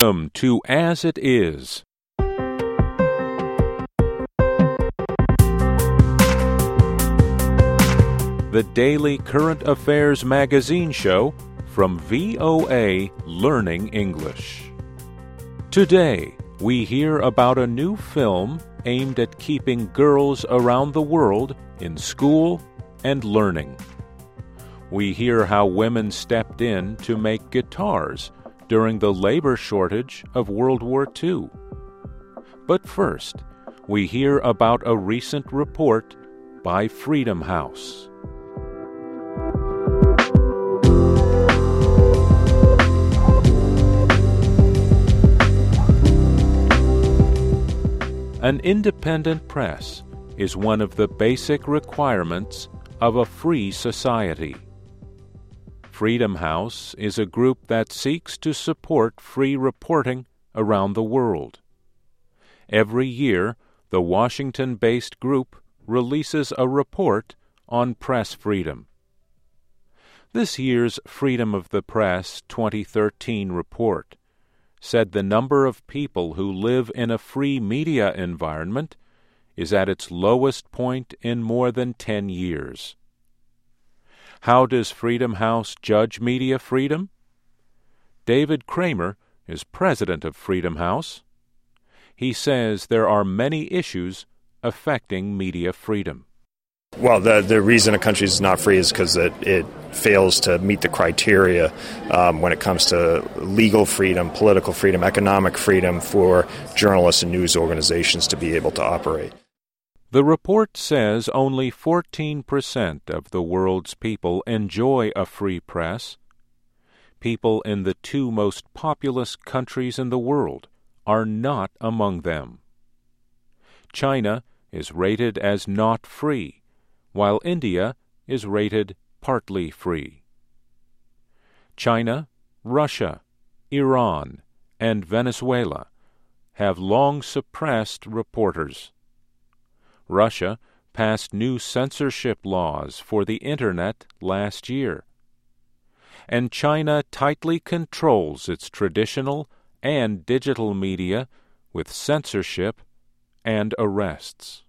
Welcome to As It Is. The daily current affairs magazine show from VOA Learning English. Today, we hear about a new film aimed at keeping girls around the world in school and learning. We hear how women stepped in to make guitars during the labor shortage of World War II. But first, we hear about a recent report by Freedom House. An independent press is one of the basic requirements of a free society. Freedom House is a group that seeks to support free reporting around the world. Every year, the Washington-based group releases a report on press freedom. This year's Freedom of the Press 2013 report said the number of people who live in a free media environment is at its lowest point in more than 10 years. How does Freedom House judge media freedom? David Kramer is president of Freedom House. He says there are many issues affecting media freedom. Well, the reason a country is not free is because it fails to meet the criteria when it comes to legal freedom, political freedom, economic freedom for journalists and news organizations to be able to operate. The report says only 14% of the world's people enjoy a free press. People in the two most populous countries in the world are not among them. China is rated as not free, while India is rated partly free. China, Russia, Iran, and Venezuela have long suppressed reporters. Russia passed new censorship laws for the Internet last year. And China tightly controls its traditional and digital media with censorship and arrests.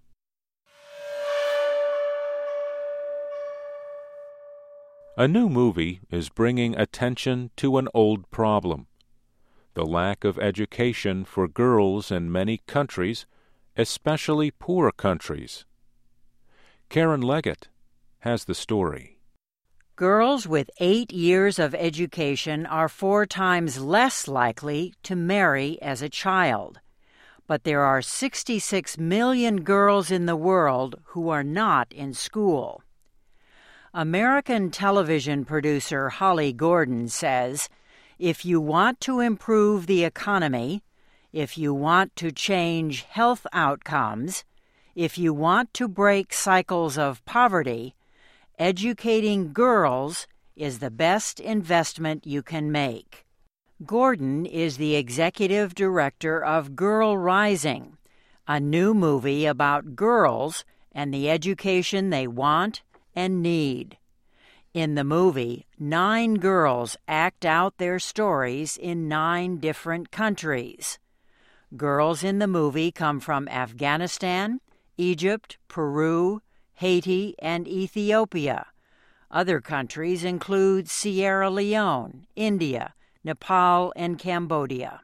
A new movie is bringing attention to an old problem: the lack of education for girls in many countries, especially poor countries. Karen Leggett has the story. Girls with 8 years of education are 4 times less likely to marry as a child. But there are 66 million girls in the world who are not in school. American television producer Holly Gordon says, if you want to improve the economy, if you want to change health outcomes, if you want to break cycles of poverty, educating girls is the best investment you can make. Gordon is the executive director of Girl Rising, a new movie about girls and the education they want and need. In the movie, 9 girls act out their stories in 9 different countries. Girls in the movie come from Afghanistan, Egypt, Peru, Haiti, and Ethiopia. Other countries include Sierra Leone, India, Nepal, and Cambodia.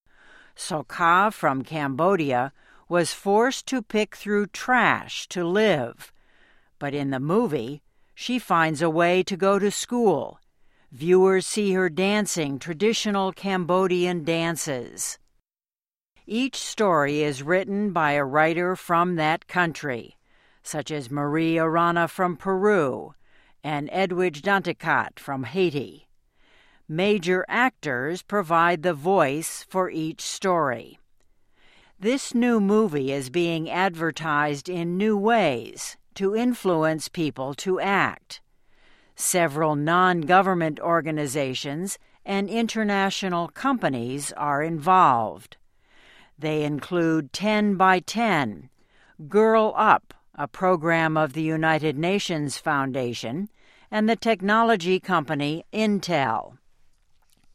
Sokha from Cambodia was forced to pick through trash to live. But in the movie, she finds a way to go to school. Viewers see her dancing traditional Cambodian dances. Each story is written by a writer from that country, such as Marie Arana from Peru and Edwidge Danticat from Haiti. Major actors provide the voice for each story. This new movie is being advertised in new ways to influence people to act. Several non-government organizations and international companies are involved. They include 10 by 10, Girl Up, a program of the United Nations Foundation, and the technology company Intel.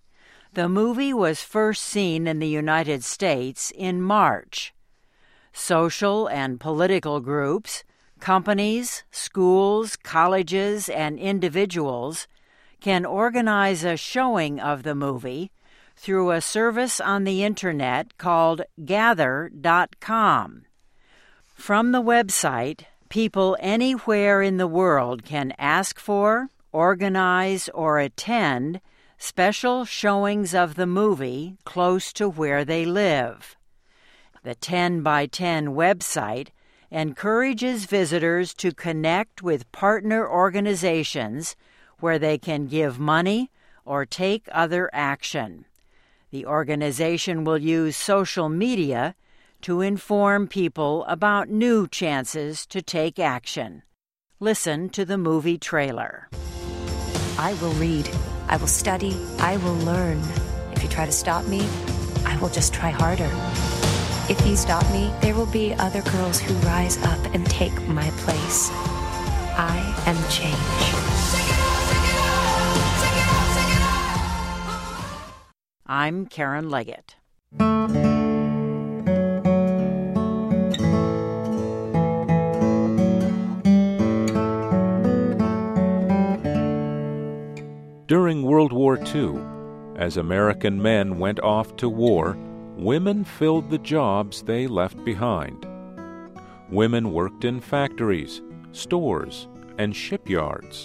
The movie was first seen in the United States in March. Social and political groups, companies, schools, colleges, and individuals can organize a showing of the movie through a service on the Internet called Gather.com. From the website, people anywhere in the world can ask for, organize, or attend special showings of the movie close to where they live. The 10 by 10 website encourages visitors to connect with partner organizations where they can give money or take other action. The organization will use social media to inform people about new chances to take action. Listen to the movie trailer. I will read. I will study. I will learn. If you try to stop me, I will just try harder. If you stop me, there will be other girls who rise up and take my place. I am change. I'm Karen Leggett. During World War II, as American men went off to war, women filled the jobs they left behind. Women worked in factories, stores, and shipyards.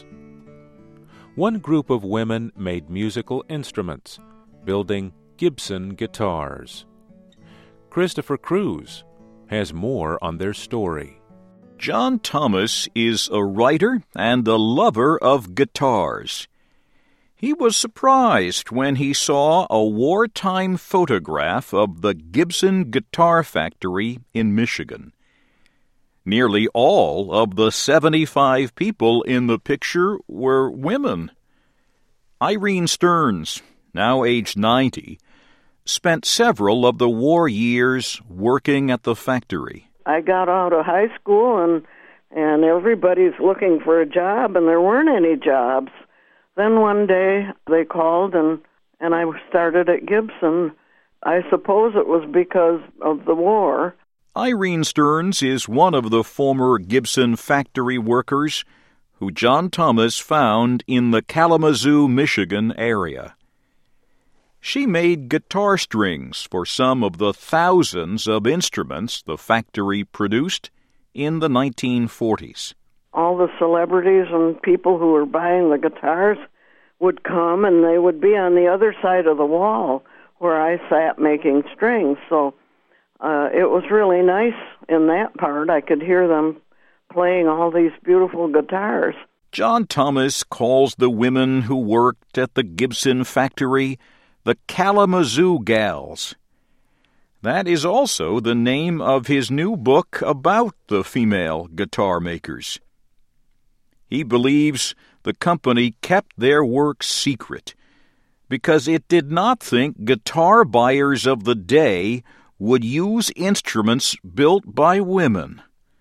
One group of women made musical instruments, building Gibson guitars. Christopher Cruz has more on their story. John Thomas is a writer and a lover of guitars. He was surprised when he saw a wartime photograph of the Gibson Guitar Factory in Michigan. Nearly all of the 75 people in the picture were women. Irene Stearns, now aged 90, spent several of the war years working at the factory. I got out of high school and everybody's looking for a job, and there weren't any jobs. Then one day they called and I started at Gibson. I suppose it was because of the war. Irene Stearns is one of the former Gibson factory workers who John Thomas found in the Kalamazoo, Michigan area. She made guitar strings for some of the thousands of instruments the factory produced in the 1940s. All the celebrities and people who were buying the guitars would come, and they would be on the other side of the wall where I sat making strings. So it was really nice in that part. I could hear them playing all these beautiful guitars. John Thomas calls the women who worked at the Gibson factory the Kalamazoo Gals. That is also the name of his new book about the female guitar makers. He believes the company kept their work secret because it did not think guitar buyers of the day would use instruments built by women.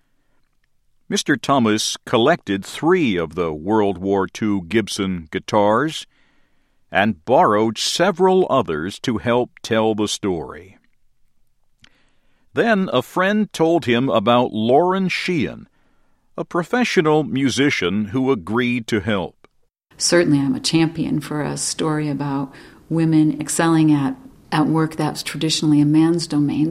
Mr. Thomas collected 3 of the World War II Gibson guitars and borrowed several others to help tell the story. Then a friend told him about Lauren Sheehan, a professional musician who agreed to help. Certainly I'm a champion for a story about women excelling at work that's traditionally a man's domain.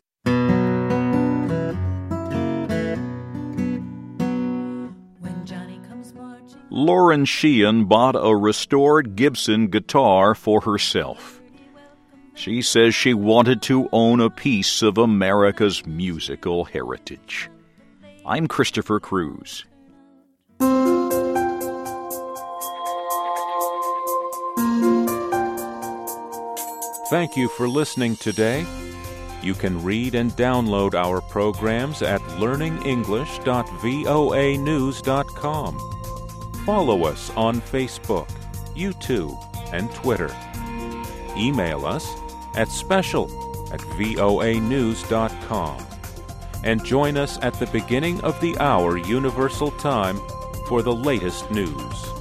Lauren Sheehan bought a restored Gibson guitar for herself. She says she wanted to own a piece of America's musical heritage. I'm Christopher Cruz. Thank you for listening today. You can read and download our programs at learningenglish.voanews.com. Follow us on Facebook, YouTube, and Twitter. Email us at special@voanews.com. And join us at the beginning of the hour Universal Time for the latest news.